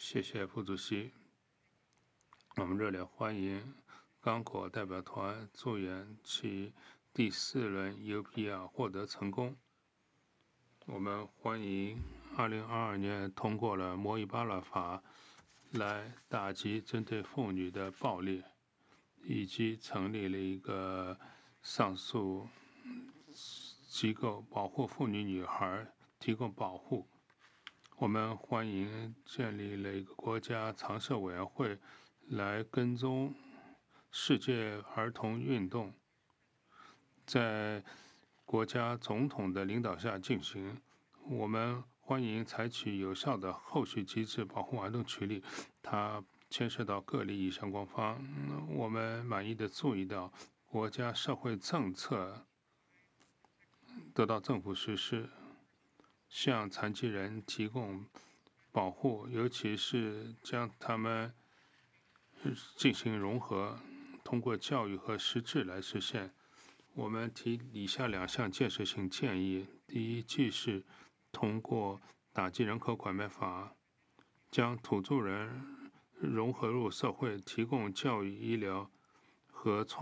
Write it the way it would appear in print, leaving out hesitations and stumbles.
谢谢副主席。我们热烈欢迎刚果代表团，祝愿其第4轮 UPR 获得成功。我们欢迎2022年通过了摩伊巴拉法，来打击针对妇女的暴力，以及成立了一个上诉机构，保护妇女女孩，提供保护。我们欢迎建立了一个国家常设委员会，来跟踪世界儿童运动，在国家总统的领导下进行。我们欢迎采取有效的后续机制保护儿童权利，它牵涉到各利益相关方。我们满意的注意到，国家社会政策得到政府实施，向残疾人提供保护，尤其是将他们进行融合，通过教育和实质来实现。我们提以下2项建设性建议：第一，既是通过打击人口拐卖法，将土著人融合入社会，提供教育、医疗和创